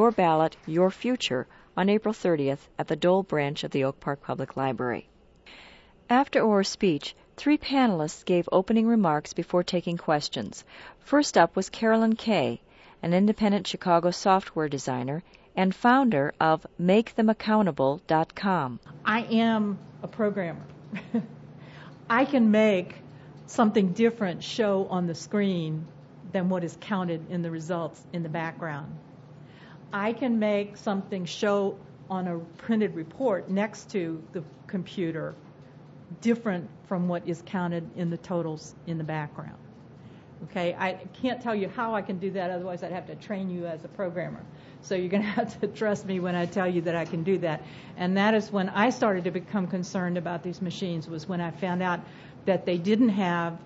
Your Ballot, Your Future on April 30th at the Dole branch of the Oak Park Public Library. After Orr's speech, 3 panelists gave opening remarks before taking questions. First up was Carolyn Kay, an independent Chicago software designer and founder of MakeThemAccountable.com. I am a programmer. I can make something different show on the screen than what is counted in the results in the background. I can make something show on a printed report next to the computer different from what is counted in the totals in the background. Okay, I can't tell you how I can do that, otherwise I'd have to train you as a programmer. So you're going to have to trust me when I tell you that I can do that. And that is when I started to become concerned about these machines, was when I found out that they didn't have,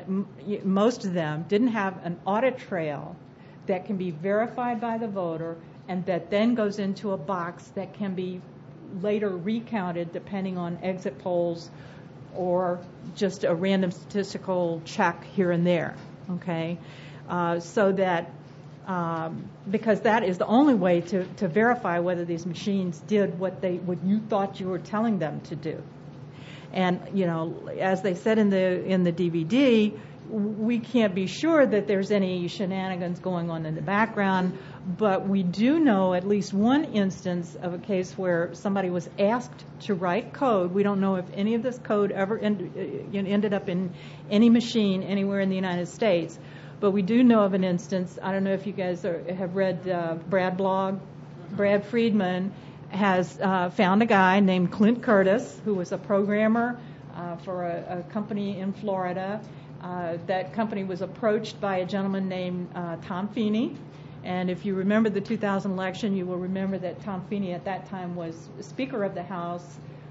most of them didn't have an audit trail that can be verified by the voter and that then goes into a box that can be later recounted depending on exit polls or just a random statistical check here and there. Okay, so that because that is the only way to verify whether these machines did what you thought you were telling them to do. And as they said in the DVD, we can't be sure that there's any shenanigans going on in the background, but we do know at least one instance of a case where somebody was asked to write code. We don't know if any of this code ever ended up in any machine anywhere in the United States, but we do know of an instance. I don't know if you guys have read Brad blog. Brad Friedman has found a guy named Clint Curtis, who was a programmer for a company in Florida. That company was approached by a gentleman named Tom Feeney. And if you remember the 2000 election, you will remember that Tom Feeney at that time was Speaker of the House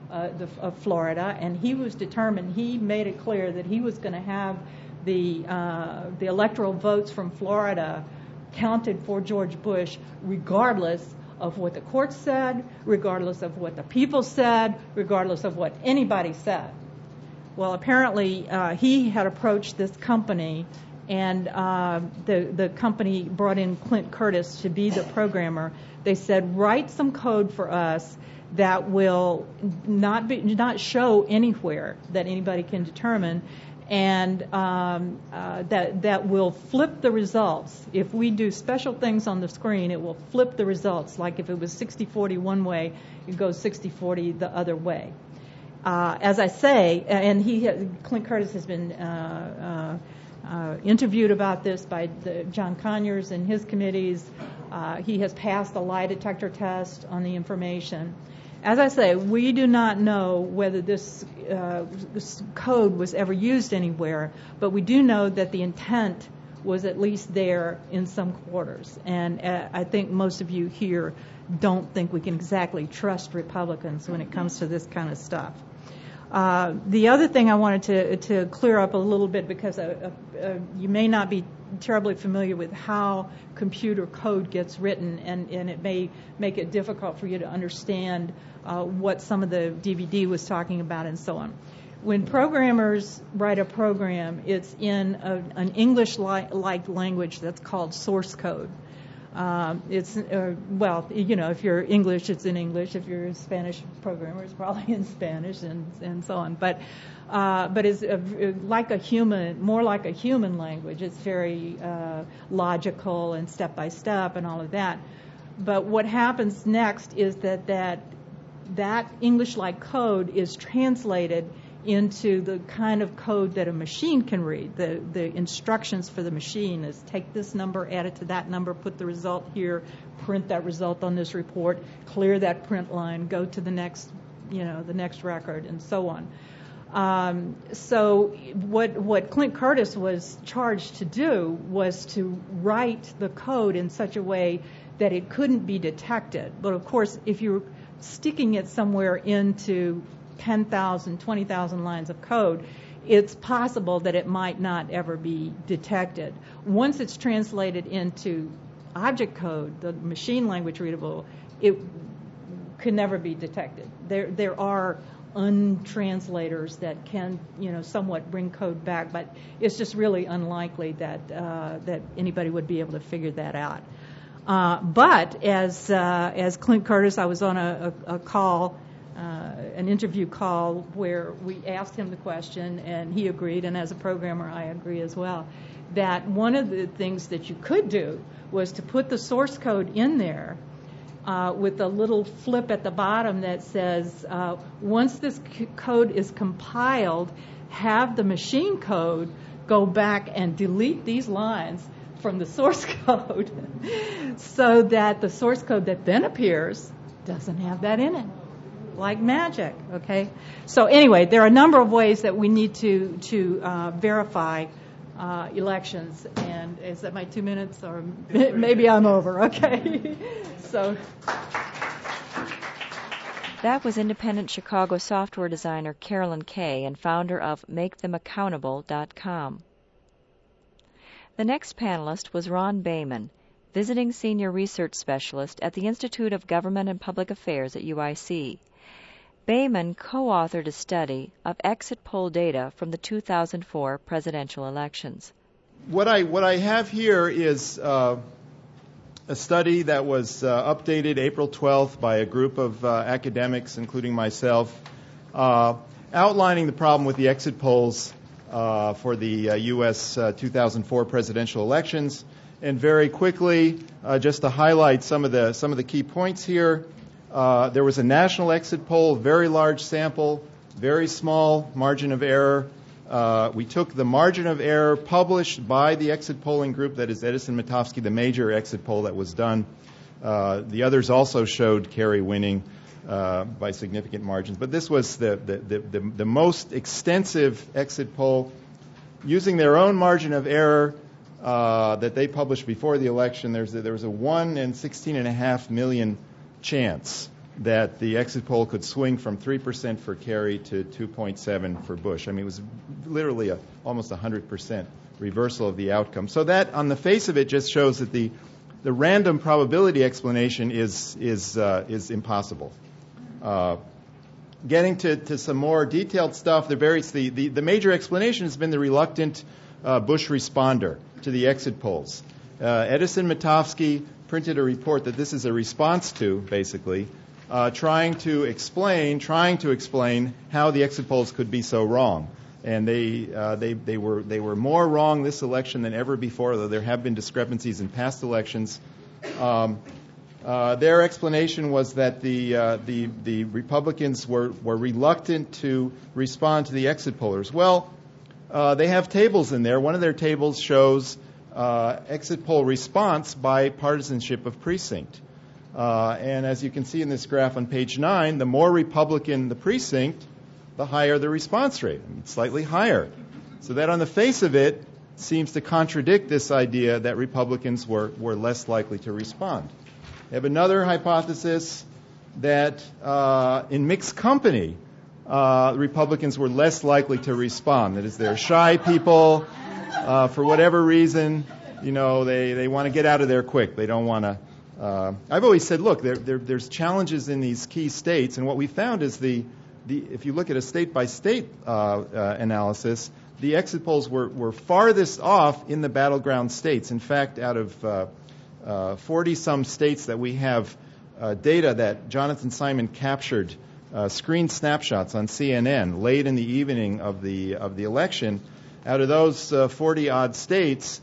of Florida, and he was determined, he made it clear that he was going to have the electoral votes from Florida counted for George Bush regardless of what the court said, regardless of what the people said, regardless of what anybody said. Well, apparently he had approached this company, and the company brought in Clint Curtis to be the programmer. They said, write some code for us that will not show anywhere that anybody can determine, and that will flip the results. If we do special things on the screen, it will flip the results. Like if it was 60-40 one way, it goes 60-40 the other way. As I say, and Clint Curtis has been interviewed about this by John Conyers and his committees. He has passed the lie detector test on the information. As I say, we do not know whether this code was ever used anywhere, but we do know that the intent was at least there in some quarters. And I think most of you here don't think we can exactly trust Republicans when it comes to this kind of stuff. The other thing I wanted to clear up a little bit, because you may not be terribly familiar with how computer code gets written, and it may make it difficult for you to understand what some of the DVD was talking about and so on. When programmers write a program, it's in an English-like language that's called source code. It's if you're English, it's in English. If you're a Spanish programmer, it's probably in Spanish, and so on. But it's like a human, more like a human language. It's very logical and step by step and all of that. But what happens next is that English-like code is translated into the kind of code that a machine can read. The instructions for the machine is take this number, add it to that number, put the result here, print that result on this report, clear that print line, go to the next record, and so on. So what Clint Curtis was charged to do was to write the code in such a way that it couldn't be detected. But of course, if you're sticking it somewhere into 10,000, 20,000 lines of code, it's possible that it might not ever be detected. Once it's translated into object code, the machine language readable, it can never be detected. There are untranslators that can, somewhat bring code back, but it's just really unlikely that anybody would be able to figure that out. But as Clint Curtis, I was on a call, an interview call where we asked him the question, and he agreed, and as a programmer, I agree as well, that one of the things that you could do was to put the source code in there with a little flip at the bottom that says, once this code is compiled, have the machine code go back and delete these lines from the source code so that the source code that then appears doesn't have that in it. Like magic, okay? So anyway, there are a number of ways that we need to verify elections. And is that my 2 minutes? Or maybe I'm over, okay? So that was independent Chicago software designer Carolyn Kay and founder of MakeThemAccountable.com. The next panelist was Ron Bayman, visiting senior research specialist at the Institute of Government and Public Affairs at UIC. Bayman co-authored a study of exit poll data from the 2004 presidential elections. What I have here is a study that was updated April 12th by a group of academics, including myself, outlining the problem with the exit polls for the U.S. 2004 presidential elections. And very quickly, just to highlight some of the key points here, there was a national exit poll, very large sample, very small margin of error. We took the margin of error published by the exit polling group, that is Edison-Mitofsky, the major exit poll that was done. The others also showed Kerry winning by significant margins. But this was the most extensive exit poll using their own margin of error that they published before the election. There was a 1 in 16.5 million chance that the exit poll could swing from 3% for Kerry to 2.7% for Bush. I mean, it was literally almost 100% reversal of the outcome. So that, on the face of it, just shows that the random probability explanation is impossible. Getting to some more detailed stuff, the major explanation has been the reluctant Bush responder to the exit polls. Edison-Mitofsky printed a report that this is a response to, basically, trying to explain how the exit polls could be so wrong. And they were more wrong this election than ever before, though there have been discrepancies in past elections. Their explanation was that the Republicans were reluctant to respond to the exit pollers. Well, they have tables in there. One of their tables shows exit poll response by partisanship of precinct. And as you can see in this graph on page 9, the more Republican the precinct, the higher the response rate. I mean, slightly higher. So that on the face of it seems to contradict this idea that Republicans were less likely to respond. They have another hypothesis that in mixed company, Republicans were less likely to respond. That is, they're shy people. For whatever reason, they want to get out of there quick. They don't want to. I've always said, look, there's challenges in these key states, and what we found is if you look at a state-by-state analysis, the exit polls were farthest off in the battleground states. In fact, out of 40-some states that we have data that Jonathan Simon captured, screen snapshots on CNN late in the evening of the election. Out of those 40-odd states,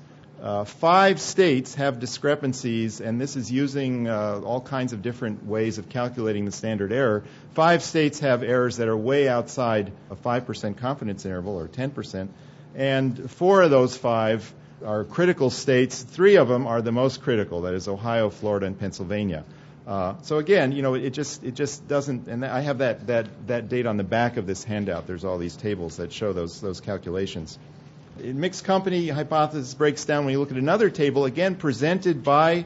5 states have discrepancies, and this is using all kinds of different ways of calculating the standard error. 5 states have errors that are way outside a 5% confidence interval, or 10%, and 4 of those 5 are critical states. 3 of them are the most critical, that is Ohio, Florida, and Pennsylvania. So again, it just doesn't, and I have that date on the back of this handout. There's all these tables that show those calculations. In mixed company hypothesis breaks down when you look at another table, again presented by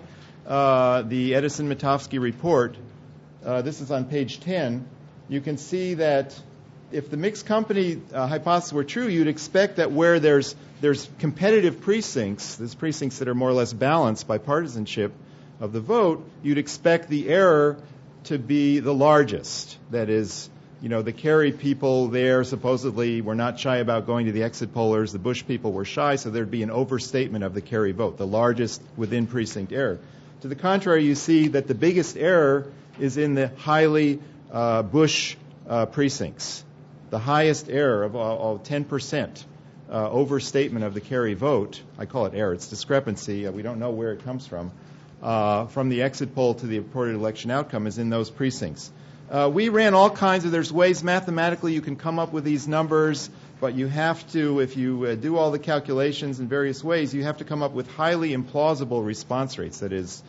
the Edison-Mitofsky report. This is on page 10. You can see that if the mixed company hypothesis were true, you'd expect that where there's competitive precincts, there's precincts that are more or less balanced by partisanship of the vote, you'd expect the error to be the largest. That is, the Kerry people there supposedly were not shy about going to the exit pollers. The Bush people were shy, so there'd be an overstatement of the Kerry vote, the largest within precinct error. To the contrary, you see that the biggest error is in the highly Bush precincts. The highest error of 10% overstatement of the Kerry vote. I call it error. It's discrepancy. We don't know where it comes from the exit poll to the reported election outcome is in those precincts. We ran all kinds of, there's ways mathematically you can come up with these numbers, but you have to, if you do all the calculations in various ways, you have to come up with highly implausible response rates. That is,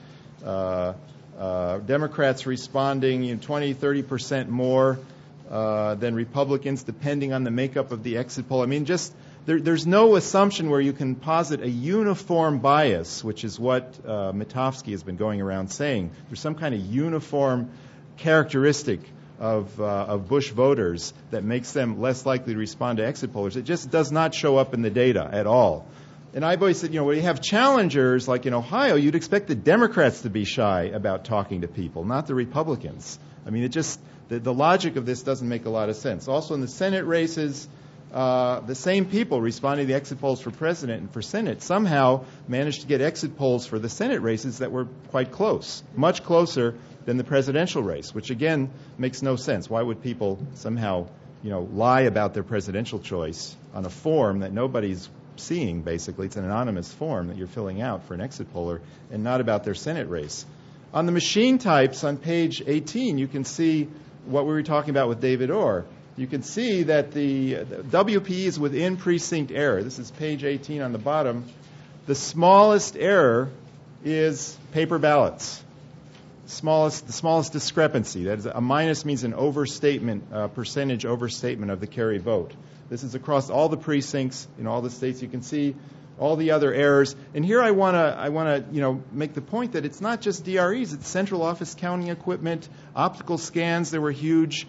Democrats responding 20, 30% more than Republicans, depending on the makeup of the exit poll. I mean, just there's no assumption where you can posit a uniform bias, which is what Mitofsky has been going around saying. There's some kind of uniform characteristic of Bush voters that makes them less likely to respond to exit pollers. It just does not show up in the data at all. And I've always said, when you have challengers like in Ohio, you'd expect the Democrats to be shy about talking to people, not the Republicans. I mean, it just, the logic of this doesn't make a lot of sense. Also in the Senate races, the same people responding to the exit polls for president and for Senate somehow managed to get exit polls for the Senate races that were quite close, much closer than the presidential race, which again makes no sense. Why would people somehow, lie about their presidential choice on a form that nobody's seeing, basically? It's an anonymous form that you're filling out for an exit poller and not about their Senate race. On the machine types on page 18, you can see what we were talking about with David Orr. You can see that the WPE is within precinct error. This is page 18 on the bottom. The smallest error is paper ballots. The smallest discrepancy. That is, a minus means an overstatement, percentage overstatement of the Kerry vote. This is across all the precincts in all the states. You can see all the other errors. And here I want to make the point that it's not just DREs. It's central office counting equipment, optical scans. There were huge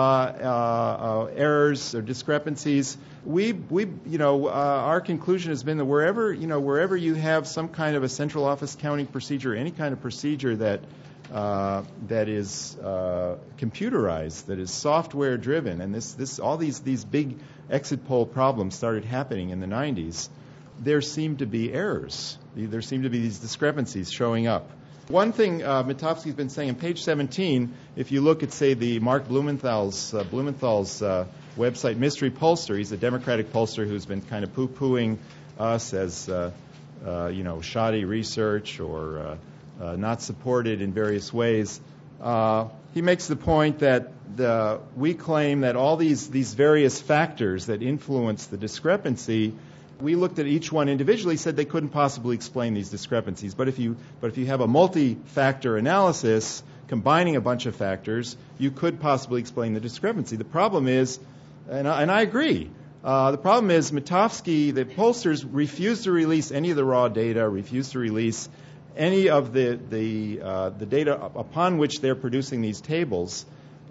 errors or discrepancies. Our conclusion has been that wherever you have some kind of a central office counting procedure, any kind of procedure that is computerized, that is software driven, and all these big exit poll problems started happening in the 90s, there seemed to be errors. There seemed to be these discrepancies showing up. One thing Mitofsky's been saying on page 17, if you look at, say, the Mark Blumenthal's website, Mystery Pollster, he's a Democratic pollster who's been kind of poo-pooing us as shoddy research or not supported in various ways. He makes the point that we claim that all these various factors that influence the discrepancy, we looked at each one individually, said they couldn't possibly explain these discrepancies. But if you have a multi-factor analysis combining a bunch of factors, you could possibly explain the discrepancy. The problem is, and I agree, the problem is Mitofsky, the pollsters, refused to release any of the raw data, refused to release any of the data upon which they're producing these tables.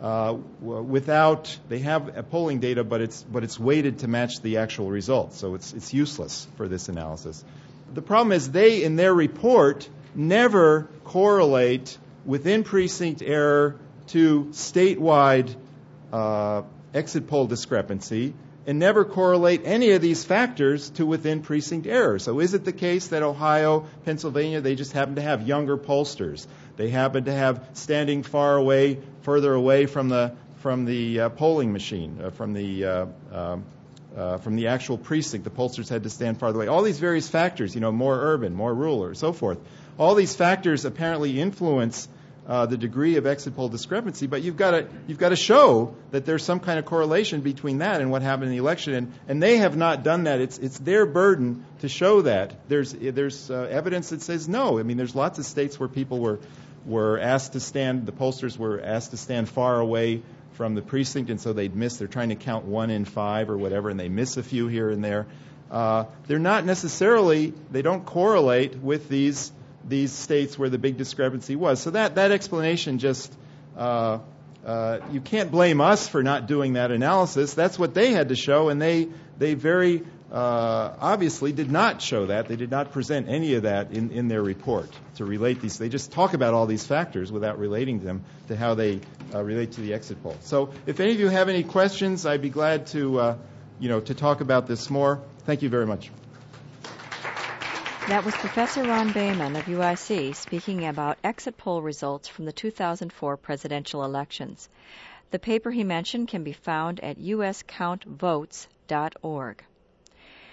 They have polling data, but it's weighted to match the actual results, so it's useless for this analysis. The problem is they, in their report, never correlate within precinct error to statewide exit poll discrepancy, and never correlate any of these factors to within precinct error. So is it the case that Ohio, Pennsylvania, they just happen to have younger pollsters? They happen to have standing further away from the polling machine, from the actual precinct. The pollsters had to stand farther away. All these various factors, more urban, more rural, so forth. All these factors apparently influence the degree of exit poll discrepancy, but you've got to show that there's some kind of correlation between that and what happened in the election, and they have not done that. It's their burden to show that. There's evidence that says no. I mean, there's lots of states where people were asked to stand, the pollsters were asked to stand far away from the precinct, and so they'd miss. They're trying to count 1 in 5 or whatever, and they miss a few here and there. They're not necessarily, they don't correlate with these states where the big discrepancy was. So that explanation just, you can't blame us for not doing that analysis. That's what they had to show, and they very obviously did not show that. They did not present any of that in their report to relate these. They just talk about all these factors without relating them to how they relate to the exit poll. So if any of you have any questions, I'd be glad to talk about this more. Thank you very much. That was Professor Ron Bayman of UIC speaking about exit poll results from the 2004 presidential elections. The paper he mentioned can be found at uscountvotes.org.